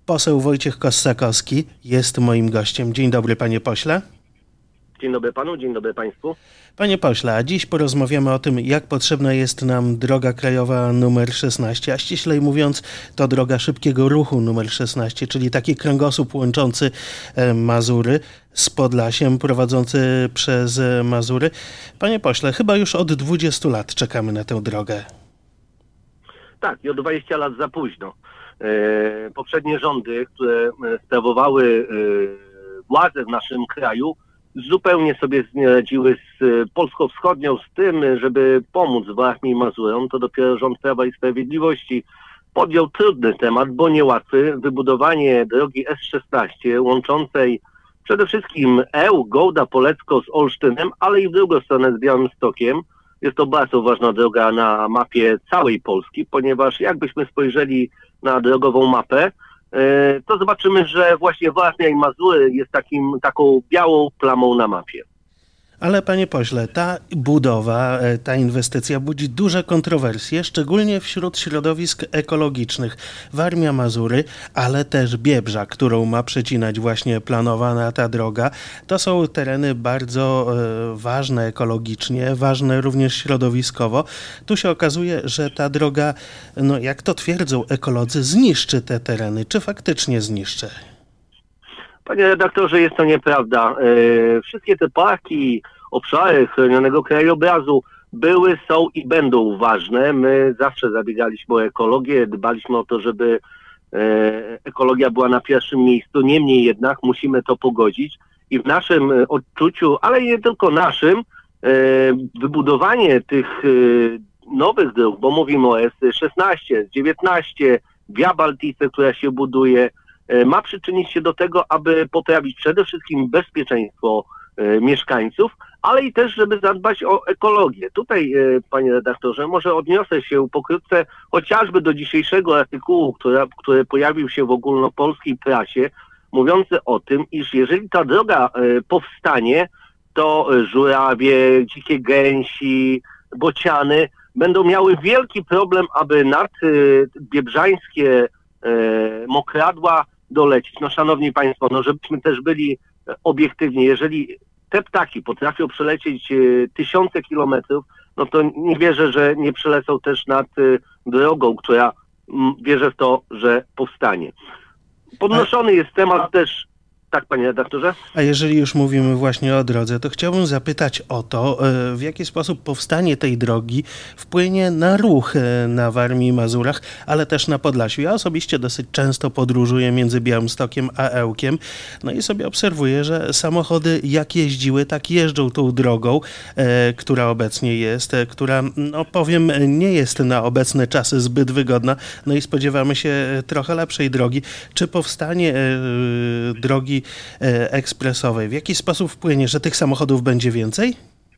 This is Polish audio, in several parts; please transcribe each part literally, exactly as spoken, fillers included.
Poseł Wojciech Kossakowski jest moim gościem. Dzień dobry, panie pośle. Dzień dobry panu, dzień dobry państwu. Panie pośle, a dziś porozmawiamy o tym, jak potrzebna jest nam droga krajowa numer szesnaście, a ściślej mówiąc to droga szybkiego ruchu numer szesnaście, czyli taki kręgosłup łączący Mazury z Podlasiem, prowadzący przez Mazury. Panie pośle, chyba już od dwudziestu lat czekamy na tę drogę. Tak, i o dwadzieścia lat za późno. E, poprzednie rządy, które sprawowały e, władzę w naszym kraju, zupełnie sobie nie radziły z Polsko-Wschodnią, z tym, żeby pomóc Warmii i Mazurom. To dopiero rząd Prawa i Sprawiedliwości podjął trudny temat, bo niełatwy. Wybudowanie drogi S szesnaście łączącej przede wszystkim Eł, Gołda, Polecko z Olsztynem, ale i w drugą stronę z Białymstokiem. Jest to bardzo ważna droga na mapie całej Polski, ponieważ jakbyśmy spojrzeli na drogową mapę, to zobaczymy, że właśnie Warmia i Mazury jest takim, taką białą plamą na mapie. Ale panie pośle, ta budowa, ta inwestycja budzi duże kontrowersje, szczególnie wśród środowisk ekologicznych. Warmia, Mazury, ale też Biebrza, którą ma przecinać właśnie planowana ta droga. To są tereny bardzo e, ważne ekologicznie, ważne również środowiskowo. Tu się okazuje, że ta droga, no jak to twierdzą ekolodzy, zniszczy te tereny. Czy faktycznie zniszczy? Panie redaktorze, jest to nieprawda. E, wszystkie te parki, obszary chronionego krajobrazu były, są i będą ważne. My zawsze zabiegaliśmy o ekologię, dbaliśmy o to, żeby e, ekologia była na pierwszym miejscu. Niemniej jednak musimy to pogodzić i w naszym odczuciu, ale nie tylko naszym, e, wybudowanie tych e, nowych dróg, bo mówimy o S szesnaście, S dziewiętnaście, Via Baltice, która się buduje, ma przyczynić się do tego, aby poprawić przede wszystkim bezpieczeństwo e, mieszkańców, ale i też, żeby zadbać o ekologię. Tutaj, e, panie redaktorze, może odniosę się pokrótce chociażby do dzisiejszego artykułu, który, który pojawił się w ogólnopolskiej prasie, mówiący o tym, iż jeżeli ta droga e, powstanie, to żurawie, dzikie gęsi, bociany będą miały wielki problem, aby nad e, biebrzańskie e, mokradła dolecieć. No szanowni państwo, no żebyśmy też byli obiektywni, jeżeli te ptaki potrafią przelecieć e, tysiące kilometrów, no to nie wierzę, że nie przelecą też nad e, drogą, która m, wierzę w to, że powstanie. Podnoszony jest temat też. Tak, panie redaktorze. A jeżeli już mówimy właśnie o drodze, to chciałbym zapytać o to, w jaki sposób powstanie tej drogi wpłynie na ruch na Warmii i Mazurach, ale też na Podlasiu. Ja osobiście dosyć często podróżuję między Białymstokiem a Ełkiem, no i sobie obserwuję, że samochody jak jeździły, tak jeżdżą tą drogą, e, która obecnie jest, e, która, no powiem, nie jest na obecne czasy zbyt wygodna, no i spodziewamy się trochę lepszej drogi. Czy powstanie e, drogi ekspresowej w jaki sposób wpłynie, że tych samochodów będzie więcej?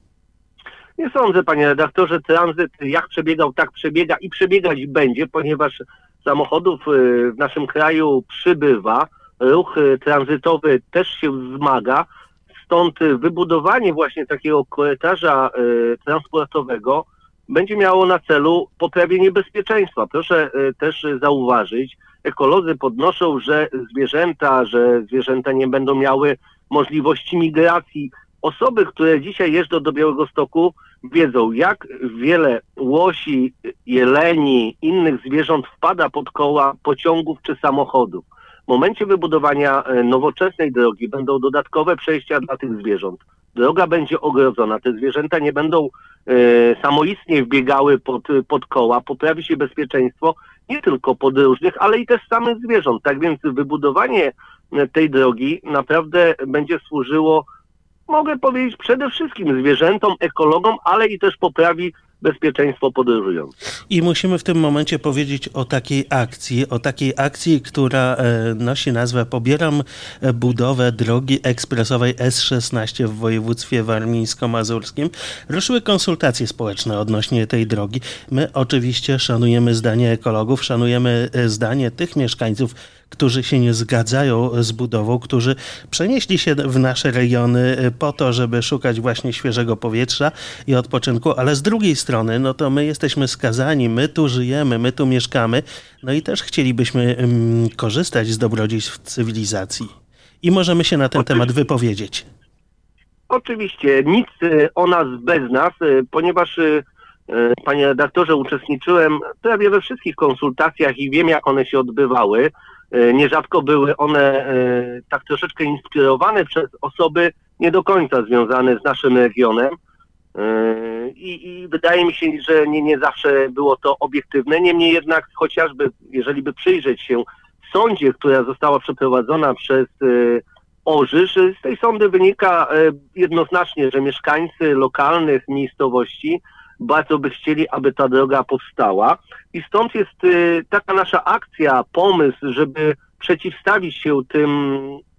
Nie sądzę, panie redaktorze. Tranzyt jak przebiegał, tak przebiega i przebiegać będzie, ponieważ samochodów w naszym kraju przybywa, ruch tranzytowy też się wzmaga, stąd wybudowanie właśnie takiego korytarza transportowego będzie miało na celu poprawienie bezpieczeństwa. Proszę też zauważyć, ekolodzy podnoszą, że zwierzęta, że zwierzęta nie będą miały możliwości migracji. Osoby, które dzisiaj jeżdżą do Białegostoku, wiedzą, jak wiele łosi, jeleni, innych zwierząt wpada pod koła pociągów czy samochodów. W momencie wybudowania nowoczesnej drogi będą dodatkowe przejścia dla tych zwierząt. Droga będzie ogrodzona, te zwierzęta nie będą e, samoistnie wbiegały pod, pod koła, poprawi się bezpieczeństwo nie tylko podróżnych, ale i też samych zwierząt. Tak więc wybudowanie tej drogi naprawdę będzie służyło, mogę powiedzieć, przede wszystkim zwierzętom, ekologom, ale i też poprawi bezpieczeństwo podróżujących. I musimy w tym momencie powiedzieć o takiej akcji, o takiej akcji, która nosi nazwę Pobieram budowę drogi ekspresowej S szesnaście w województwie warmińsko-mazurskim. Ruszyły konsultacje społeczne odnośnie tej drogi. My oczywiście szanujemy zdanie ekologów, szanujemy zdanie tych mieszkańców, którzy się nie zgadzają z budową, którzy przenieśli się w nasze regiony po to, żeby szukać właśnie świeżego powietrza i odpoczynku, ale z drugiej strony, no to my jesteśmy skazani, my tu żyjemy, my tu mieszkamy, no i też chcielibyśmy um, korzystać z dobrodziejstw cywilizacji. I możemy się na ten Oczywiście. temat wypowiedzieć. Oczywiście, nic o nas bez nas, ponieważ, panie redaktorze, uczestniczyłem prawie we wszystkich konsultacjach i wiem, jak one się odbywały. Nierzadko były one tak troszeczkę inspirowane przez osoby nie do końca związane z naszym regionem. I, i wydaje mi się, że nie, nie zawsze było to obiektywne. Niemniej jednak, chociażby, jeżeli by przyjrzeć się sądzie, która została przeprowadzona przez Orzysz, z tej sądy wynika jednoznacznie, że mieszkańcy lokalnych miejscowości bardzo by chcieli, aby ta droga powstała. I stąd jest taka nasza akcja, pomysł, żeby przeciwstawić się tym,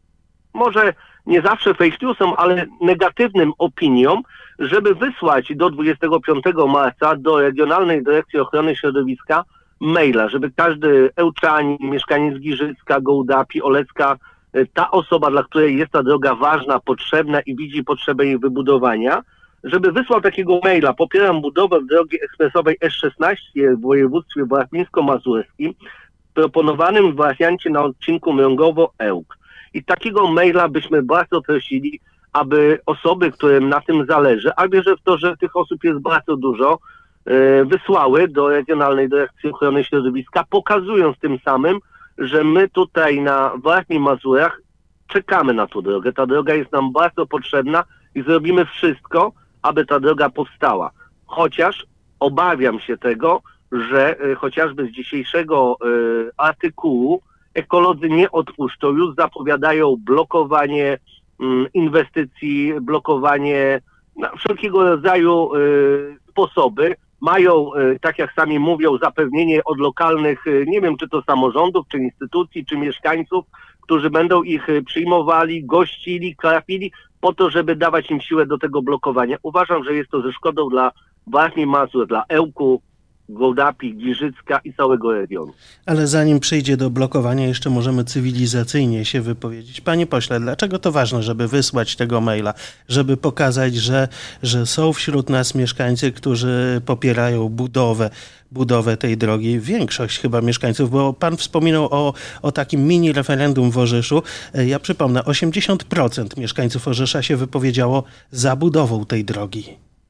może nie zawsze fake newsom, ale negatywnym opiniom, żeby wysłać do dwudziestego piątego marca do Regionalnej Dyrekcji Ochrony Środowiska maila, żeby każdy ełczanin, mieszkaniec Giżycka, Gołdapi, Olecka, ta osoba, dla której jest ta droga ważna, potrzebna i widzi potrzebę jej wybudowania, żeby wysłał takiego maila: popieram budowę drogi ekspresowej S szesnaście w województwie warmińsko-mazurskim, proponowanym w wariancie na odcinku Mrągowo-Ełk. I takiego maila byśmy bardzo prosili, aby osoby, którym na tym zależy, a wierzę w to, że tych osób jest bardzo dużo, wysłały do Regionalnej Dyrekcji Ochrony Środowiska, pokazując tym samym, że my tutaj na Warmii i Mazurach czekamy na tę drogę. Ta droga jest nam bardzo potrzebna i zrobimy wszystko, aby ta droga powstała. Chociaż obawiam się tego, że y, chociażby z dzisiejszego y, artykułu ekolodzy nie odpuszczą, już zapowiadają blokowanie y, inwestycji, blokowanie na wszelkiego rodzaju y, sposoby. Mają, y, tak jak sami mówią, zapewnienie od lokalnych, y, nie wiem czy to samorządów, czy instytucji, czy mieszkańców, którzy będą ich y, przyjmowali, gościli, trafili, po to, żeby dawać im siłę do tego blokowania. Uważam, że jest to ze szkodą dla Warmii i Mazur, dla Ełku, Gołdapi, Giżycka i całego regionu. Ale zanim przyjdzie do blokowania, jeszcze możemy cywilizacyjnie się wypowiedzieć. Panie pośle, dlaczego to ważne, żeby wysłać tego maila, żeby pokazać, że, że są wśród nas mieszkańcy, którzy popierają budowę, budowę tej drogi? Większość chyba mieszkańców, bo pan wspominał o, o takim mini referendum w Orzyszu. Ja przypomnę, osiemdziesiąt procent mieszkańców Orzysza się wypowiedziało za budową tej drogi.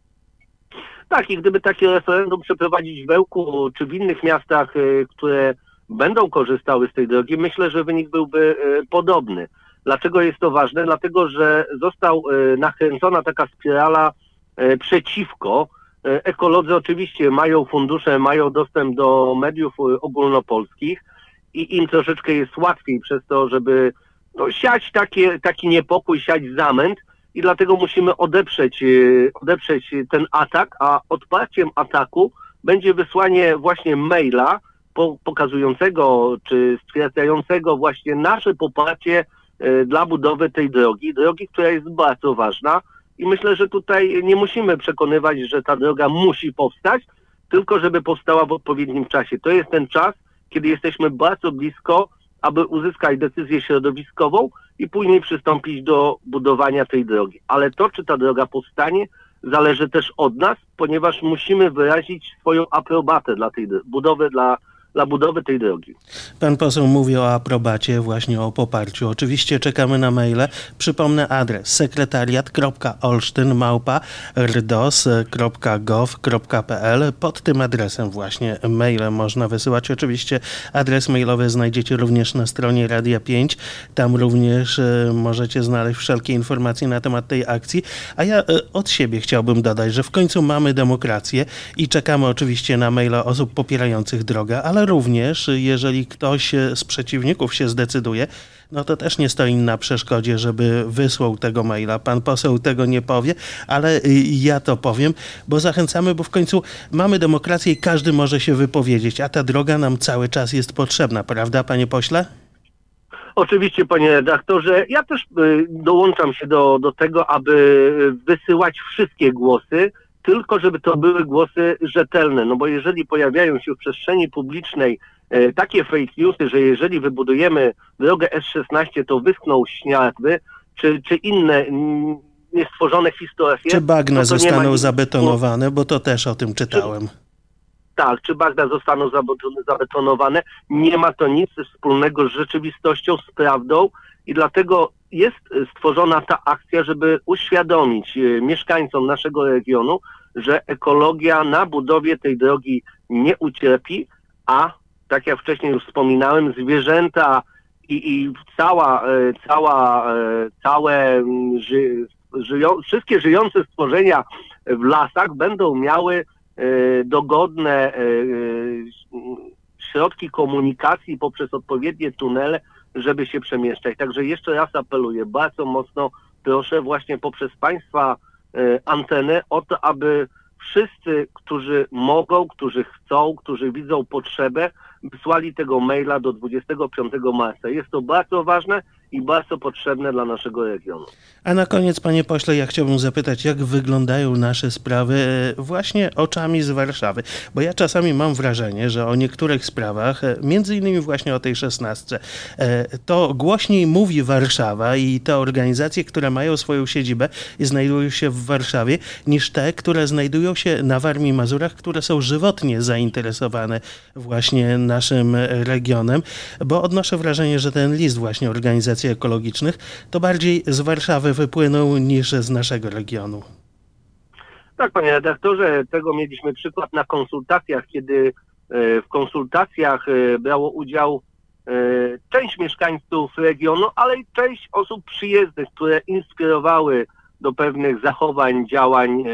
Tak, i gdyby takie referendum przeprowadzić w Ełku czy w innych miastach, y, które będą korzystały z tej drogi, myślę, że wynik byłby y, podobny. Dlaczego jest to ważne? Dlatego, że został y, nakręcona taka spirala y, przeciwko. Y, ekolodzy oczywiście mają fundusze, mają dostęp do mediów y, ogólnopolskich i im troszeczkę jest łatwiej przez to, żeby no, siać takie, taki niepokój, siać zamęt. I dlatego musimy odeprzeć, odeprzeć ten atak, a odparciem ataku będzie wysłanie właśnie maila po, pokazującego czy stwierdzającego właśnie nasze poparcie dla budowy tej drogi, drogi, która jest bardzo ważna. I myślę, że tutaj nie musimy przekonywać, że ta droga musi powstać, tylko żeby powstała w odpowiednim czasie. To jest ten czas, kiedy jesteśmy bardzo blisko, aby uzyskać decyzję środowiskową i później przystąpić do budowania tej drogi. Ale to, czy ta droga powstanie, zależy też od nas, ponieważ musimy wyrazić swoją aprobatę dla tej budowy, dla, dla budowy tej drogi. Pan poseł mówi o aprobacie, właśnie o poparciu. Oczywiście czekamy na maile. Przypomnę adres: sekretariat kropka olsztyn małpa rdos kropka gov kropka pl. Pod tym adresem właśnie maile można wysyłać. Oczywiście adres mailowy znajdziecie również na stronie Radia pięć. Tam również y, możecie znaleźć wszelkie informacje na temat tej akcji. A ja y, od siebie chciałbym dodać, że w końcu mamy demokrację i czekamy oczywiście na maile osób popierających drogę, ale również jeżeli ktoś z przeciwników się zdecyduje, no to też nie stoi na przeszkodzie, żeby wysłał tego maila. Pan poseł tego nie powie, ale ja to powiem, bo zachęcamy, bo w końcu mamy demokrację i każdy może się wypowiedzieć, a ta droga nam cały czas jest potrzebna, prawda, panie pośle? Oczywiście, panie redaktorze. Ja też y, dołączam się do, do tego, aby wysyłać wszystkie głosy, tylko żeby to były głosy rzetelne, no bo jeżeli pojawiają się w przestrzeni publicznej takie fake newsy, że jeżeli wybudujemy drogę S szesnaście, to wyschną śniadły, czy, czy inne niestworzone historie. Czy bagna no zostaną ma... zabetonowane, bo to też o tym czytałem. Czy... Tak, czy bagna zostaną zabetonowane, nie ma to nic wspólnego z rzeczywistością, z prawdą i dlatego jest stworzona ta akcja, żeby uświadomić mieszkańcom naszego regionu, że ekologia na budowie tej drogi nie ucierpi, a tak jak wcześniej już wspominałem, zwierzęta i, i cała, cała, całe ży, żyją, wszystkie żyjące stworzenia w lasach będą miały dogodne środki komunikacji poprzez odpowiednie tunele, żeby się przemieszczać. Także jeszcze raz apeluję, bardzo mocno proszę właśnie poprzez Państwa antenę o to, aby wszyscy, którzy mogą, którzy chcą, którzy widzą potrzebę, wysłali tego maila do dwudziestego piątego marca. Jest to bardzo ważne i bardzo potrzebne dla naszego regionu. A na koniec, panie pośle, ja chciałbym zapytać, jak wyglądają nasze sprawy właśnie oczami z Warszawy? Bo ja czasami mam wrażenie, że o niektórych sprawach, między innymi właśnie o tej szesnastce, to głośniej mówi Warszawa i te organizacje, które mają swoją siedzibę i znajdują się w Warszawie, niż te, które znajdują się na Warmii i Mazurach, które są żywotnie zainteresowane właśnie naszym regionem, bo odnoszę wrażenie, że ten list właśnie organizacji ekologicznych to bardziej z Warszawy wypłynął niż z naszego regionu. Tak, panie redaktorze, tego mieliśmy przykład na konsultacjach, kiedy w konsultacjach brało udział część mieszkańców regionu, ale i część osób przyjezdnych, które inspirowały do pewnych zachowań, działań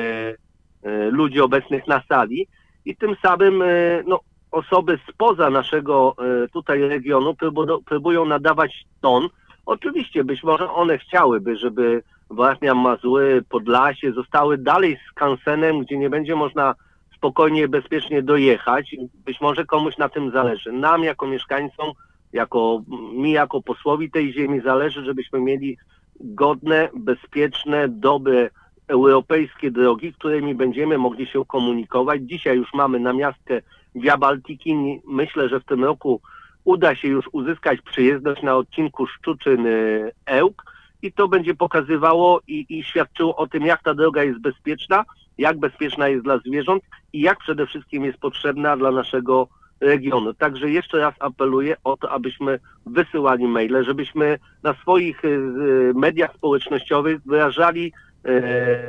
ludzi obecnych na sali i tym samym no, osoby spoza naszego tutaj regionu próbują nadawać ton. Oczywiście być może one chciałyby, żeby Warmia, Mazury, Podlasie zostały dalej skansenem, gdzie nie będzie można spokojnie, bezpiecznie dojechać. Być może komuś na tym zależy. Nam jako mieszkańcom, jako mi jako posłowi tej ziemi zależy, żebyśmy mieli godne, bezpieczne, dobre europejskie drogi, którymi będziemy mogli się komunikować. Dzisiaj już mamy namiastkę Via Baltiki. Myślę, że w tym roku uda się już uzyskać przyjezdność na odcinku Szczuczyn-Ełk i to będzie pokazywało i, i świadczyło o tym, jak ta droga jest bezpieczna, jak bezpieczna jest dla zwierząt i jak przede wszystkim jest potrzebna dla naszego regionu. Także jeszcze raz apeluję o to, abyśmy wysyłali maile, żebyśmy na swoich y, mediach społecznościowych wyrażali y,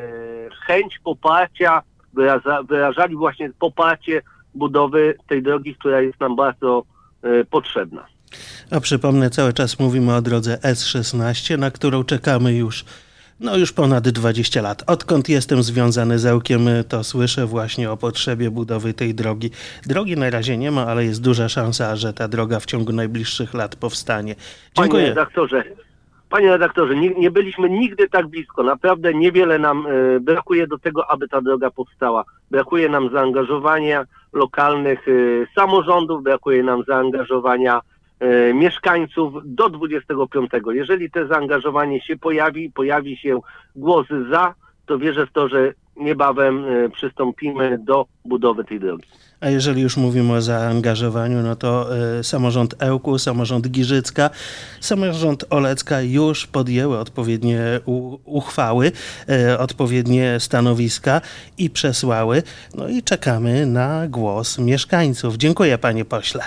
chęć poparcia, wyraża, wyrażali właśnie poparcie budowy tej drogi, która jest nam bardzo y, potrzebna. A przypomnę, cały czas mówimy o drodze S szesnaście, na którą czekamy już no już ponad dwadzieścia lat. Odkąd jestem związany z Ełkiem, to słyszę właśnie o potrzebie budowy tej drogi. Drogi na razie nie ma, ale jest duża szansa, że ta droga w ciągu najbliższych lat powstanie. Dziękuję. Panie redaktorze, panie redaktorze, nie, nie byliśmy nigdy tak blisko. Naprawdę niewiele nam y, brakuje do tego, aby ta droga powstała. Brakuje nam zaangażowania lokalnych y, samorządów, brakuje nam zaangażowania y, mieszkańców do dwudziestego piątego. Jeżeli to zaangażowanie się pojawi, pojawi się głos za, to wierzę w to, że niebawem y, przystąpimy do budowy tej drogi. A jeżeli już mówimy o zaangażowaniu, no to y, samorząd Ełku, samorząd Giżycka, samorząd Olecka już podjęły odpowiednie u, uchwały, y, odpowiednie stanowiska i przesłały. No i czekamy na głos mieszkańców. Dziękuję, panie pośle.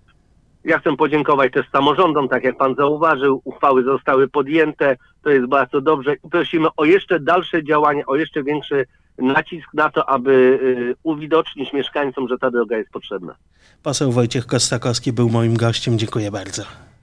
Ja chcę podziękować też samorządom, tak jak pan zauważył, uchwały zostały podjęte, to jest bardzo dobrze i prosimy o jeszcze dalsze działania, o jeszcze większy nacisk na to, aby y, uwidocznić mieszkańcom, że ta droga jest potrzebna. Poseł Wojciech Kostakowski był moim gościem. Dziękuję bardzo.